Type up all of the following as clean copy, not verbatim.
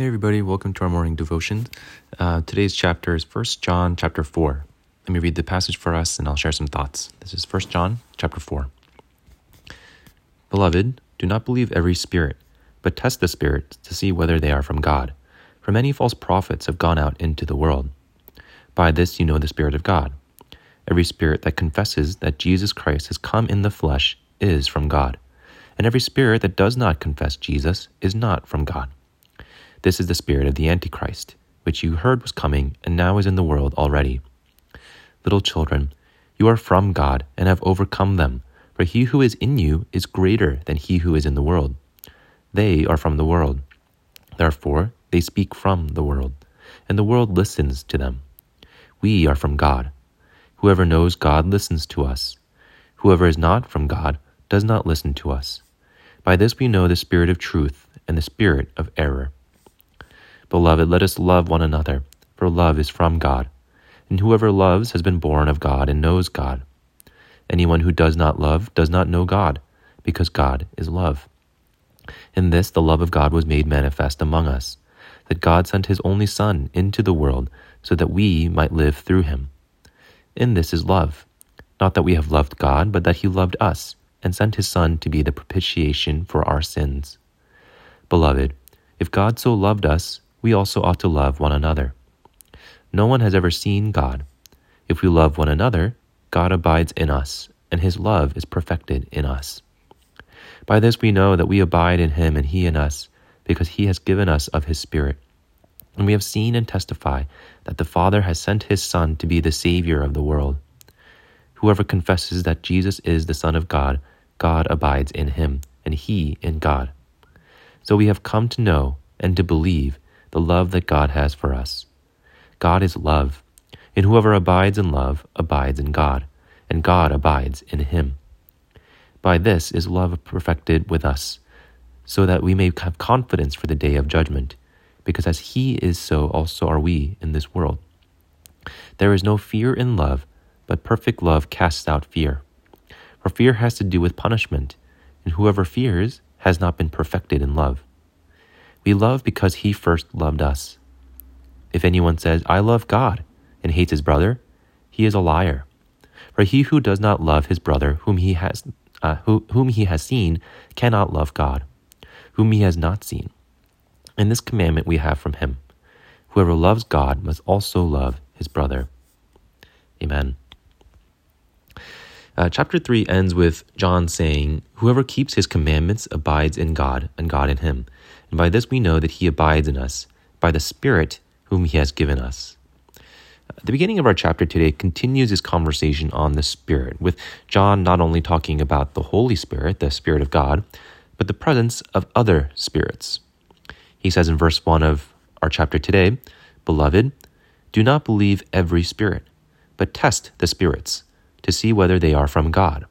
Hey everybody, welcome to our morning devotion. Today's chapter is 1 John chapter 4. Let me read the passage for us and I'll share some thoughts. This is 1 John chapter 4. Beloved, do not believe every spirit, but test the spirits to see whether they are from God. For many false prophets have gone out into the world. By this you know the Spirit of God. Every spirit that confesses that Jesus Christ has come in the flesh is from God. And every spirit that does not confess Jesus is not from God. This is the spirit of the Antichrist, which you heard was coming and now is in the world already. Little children, you are from God and have overcome them, for he who is in you is greater than he who is in the world. They are from the world. Therefore, they speak from the world, and the world listens to them. We are from God. Whoever knows God listens to us. Whoever is not from God does not listen to us. By this we know the spirit of truth and the spirit of error. Beloved, let us love one another, for love is from God. And whoever loves has been born of God and knows God. Anyone who does not love does not know God, because God is love. In this the love of God was made manifest among us, that God sent his only Son into the world so that we might live through him. In this is love, not that we have loved God, but that he loved us and sent his Son to be the propitiation for our sins. Beloved, if God so loved us, we also ought to love one another. No one has ever seen God. If we love one another, God abides in us, and his love is perfected in us. By this we know that we abide in him and he in us, because he has given us of his Spirit. And we have seen and testify that the Father has sent his Son to be the Savior of the world. Whoever confesses that Jesus is the Son of God, God abides in him, and he in God. So we have come to know and to believe the love that God has for us. God is love, and whoever abides in love abides in God, and God abides in him. By this is love perfected with us, so that we may have confidence for the day of judgment, because as he is, so also are we in this world. There is no fear in love, but perfect love casts out fear. For fear has to do with punishment, and whoever fears has not been perfected in love. We love because he first loved us. If anyone says, I love God, and hates his brother, he is a liar. For he who does not love his brother whom he has seen cannot love God, whom he has not seen. And this commandment we have from him: whoever loves God must also love his brother. Amen. Chapter 3 ends with John saying, whoever keeps his commandments abides in God, and God in him. And by this we know that he abides in us, by the Spirit whom he has given us. The beginning of our chapter today continues his conversation on the Spirit, with John not only talking about the Holy Spirit, the Spirit of God, but the presence of other spirits. He says in verse 1 of our chapter today, Beloved, do not believe every spirit, but test the spirits to see whether they are from God.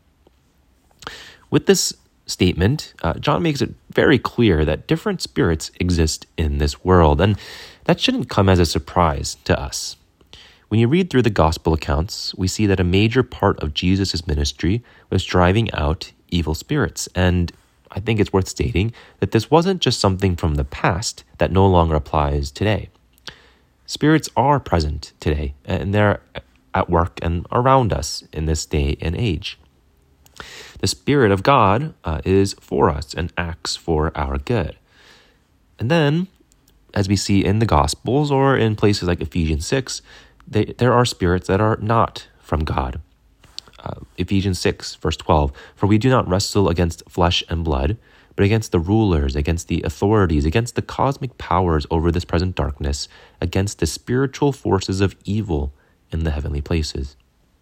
With this statement, John makes it very clear that different spirits exist in this world, and that shouldn't come as a surprise to us. When you read through the gospel accounts, we see that a major part of Jesus' ministry was driving out evil spirits, and I think it's worth stating that this wasn't just something from the past that no longer applies today. Spirits are present today, and they're at work and around us in this day and age. The Spirit of God is for us and acts for our good. And then, as we see in the Gospels or in places like Ephesians 6, there are spirits that are not from God. Ephesians 6, verse 12, for we do not wrestle against flesh and blood, but against the rulers, against the authorities, against the cosmic powers over this present darkness, against the spiritual forces of evil in the heavenly places.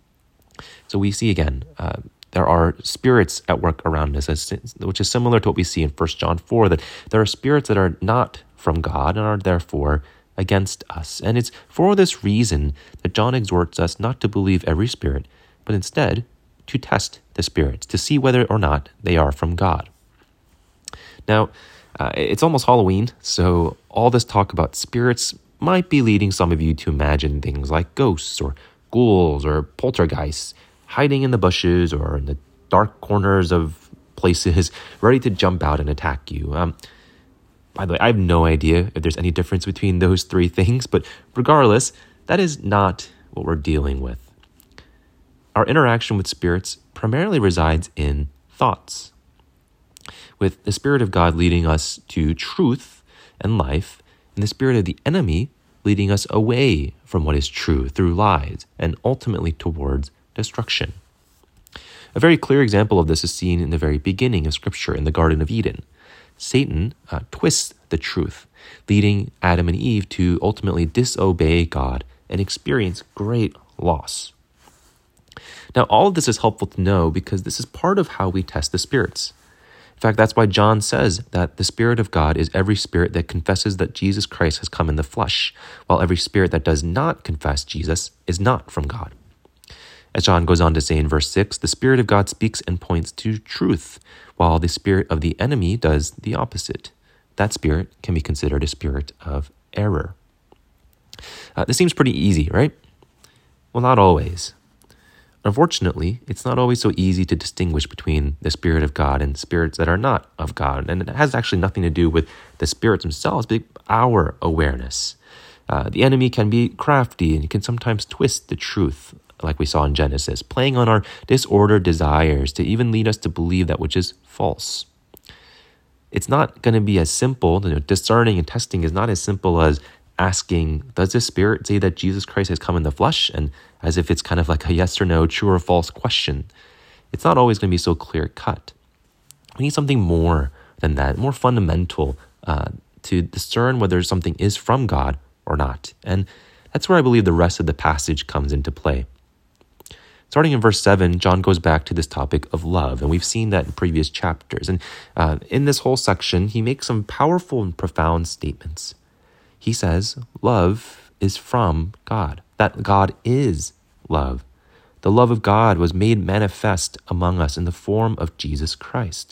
So we see again, there are spirits at work around us, which is similar to what we see in 1 John 4, that there are spirits that are not from God and are therefore against us. And it's for this reason that John exhorts us not to believe every spirit, but instead to test the spirits, to see whether or not they are from God. Now, it's almost Halloween, so all this talk about spirits might be leading some of you to imagine things like ghosts or ghouls or poltergeists hiding in the bushes or in the dark corners of places, ready to jump out and attack you. By the way, I have no idea if there's any difference between those three things, but regardless, that is not what we're dealing with. Our interaction with spirits primarily resides in thoughts, with the Spirit of God leading us to truth and life, and the spirit of the enemy leading us away from what is true through lies and ultimately towards destruction. A very clear example of this is seen in the very beginning of Scripture in the Garden of Eden. Satan twists the truth, leading Adam and Eve to ultimately disobey God and experience great loss. Now, all of this is helpful to know because this is part of how we test the spirits. In fact, that's why John says that the Spirit of God is every spirit that confesses that Jesus Christ has come in the flesh, while every spirit that does not confess Jesus is not from God. As John goes on to say in verse 6, the Spirit of God speaks and points to truth, while the spirit of the enemy does the opposite. That spirit can be considered a spirit of error. This seems pretty easy, right? Well, not always. Unfortunately, it's not always so easy to distinguish between the Spirit of God and spirits that are not of God. And it has actually nothing to do with the spirits themselves, but our awareness. The enemy can be crafty and can sometimes twist the truth, like we saw in Genesis, playing on our disordered desires to even lead us to believe that which is false. It's not going to be as simple, discerning and testing is not as simple as asking, does this spirit say that Jesus Christ has come in the flesh? And as if it's kind of like a yes or no, true or false question. It's not always going to be so clear cut. We need something more than that, more fundamental to discern whether something is from God or not. And that's where I believe the rest of the passage comes into play. Starting in verse 7, John goes back to this topic of love, and we've seen that in previous chapters. And in this whole section, he makes some powerful and profound statements. He says, love is from God, that God is love. The love of God was made manifest among us in the form of Jesus Christ.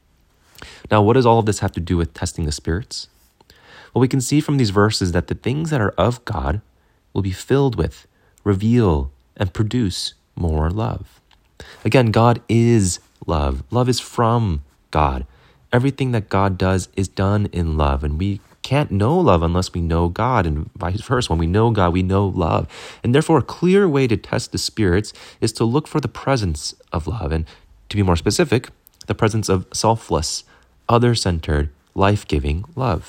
Now, what does all of this have to do with testing the spirits? Well, we can see from these verses that the things that are of God will be filled with, reveal, and produce more love. Again, God is love. Love is from God. Everything that God does is done in love, and we can't know love unless we know God, and vice versa. When we know God, we know love. And therefore, a clear way to test the spirits is to look for the presence of love, and to be more specific, the presence of selfless, other-centered, life-giving love.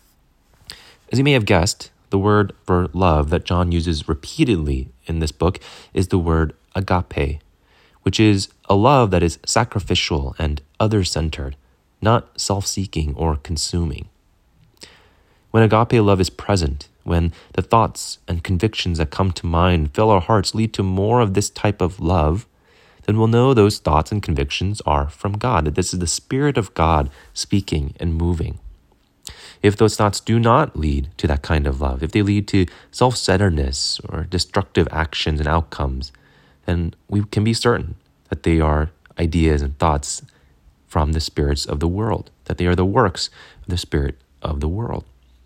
As you may have guessed, the word for love that John uses repeatedly in this book is the word agape, which is a love that is sacrificial and other-centered, not self-seeking or consuming. When agape love is present, when the thoughts and convictions that come to mind fill our hearts lead to more of this type of love, then we'll know those thoughts and convictions are from God, that this is the Spirit of God speaking and moving. If those thoughts do not lead to that kind of love, if they lead to self-centeredness or destructive actions and outcomes, then we can be certain that they are ideas and thoughts from the spirits of the world, that they are the works of the spirit of the world.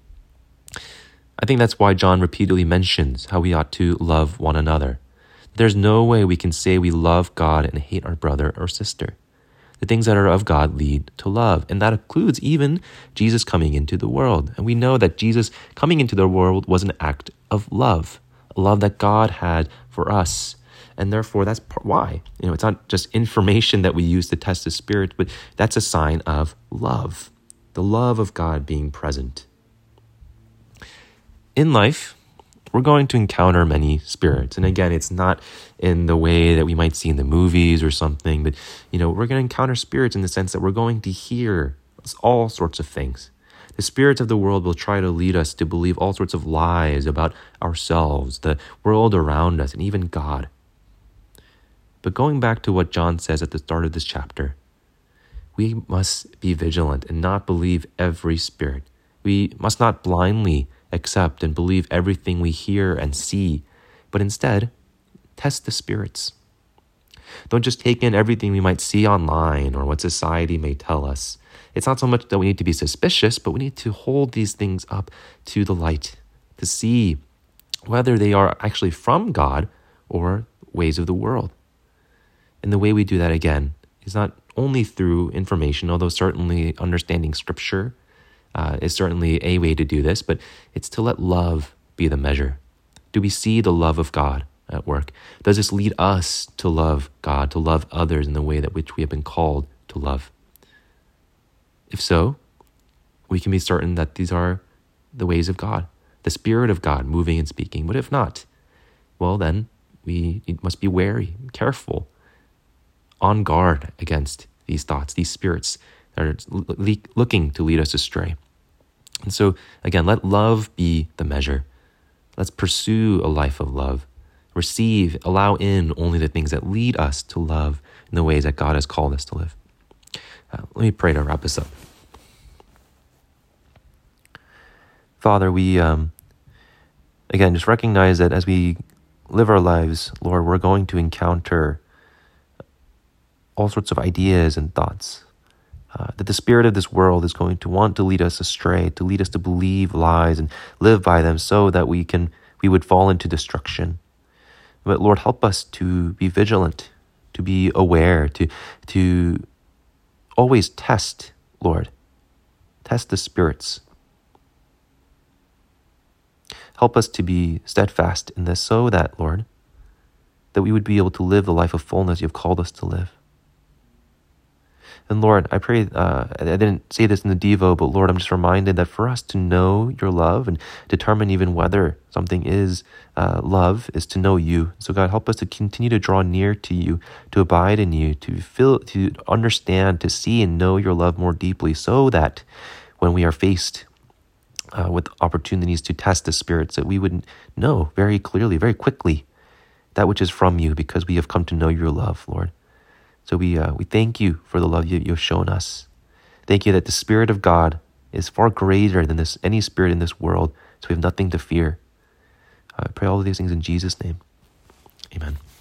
I think that's why John repeatedly mentions how we ought to love one another. There's no way we can say we love God and hate our brother or sister. The things that are of God lead to love, and that includes even Jesus coming into the world. And we know that Jesus coming into the world was an act of love, a love that God had for us. And therefore, that's why. It's not just information that we use to test the spirit, but that's a sign of love, the love of God being present. In life, we're going to encounter many spirits. And again, it's not in the way that we might see in the movies or something, but, we're going to encounter spirits in the sense that we're going to hear all sorts of things. The spirits of the world will try to lead us to believe all sorts of lies about ourselves, the world around us, and even God. But going back to what John says at the start of this chapter, we must be vigilant and not believe every spirit. We must not blindly accept and believe everything we hear and see, but instead, test the spirits. Don't just take in everything we might see online or what society may tell us. It's not so much that we need to be suspicious, but we need to hold these things up to the light to see whether they are actually from God or ways of the world. And the way we do that, again, is not only through information, although certainly understanding Scripture is certainly a way to do this, but it's to let love be the measure. Do we see the love of God at work? Does this lead us to love God, to love others in the way that which we have been called to love? If so, we can be certain that these are the ways of God, the Spirit of God moving and speaking. But if not, well then, we must be wary, careful, on guard against these thoughts, these spirits that are looking to lead us astray. And so, again, let love be the measure. Let's pursue a life of love. Receive, allow in only the things that lead us to love in the ways that God has called us to live. Let me pray to wrap this up. Father, we, again, just recognize that as we live our lives, Lord, we're going to encounter all sorts of ideas and thoughts. That the spirit of this world is going to want to lead us astray, to lead us to believe lies and live by them so that we would fall into destruction. But Lord, help us to be vigilant, to be aware, to always test, Lord. Test the spirits. Help us to be steadfast in this so that, Lord, that we would be able to live the life of fullness you've called us to live. And Lord, I pray, I didn't say this in the Devo, but Lord, I'm just reminded that for us to know your love and determine even whether something is love is to know you. So God, help us to continue to draw near to you, to abide in you, to understand, to see and know your love more deeply so that when we are faced with opportunities to test the spirits, that we would know very clearly, very quickly, that which is from you because we have come to know your love, Lord. So we thank you for the love you've shown us. Thank you that the Spirit of God is far greater than any spirit in this world, so we have nothing to fear. I pray all of these things in Jesus' name. Amen.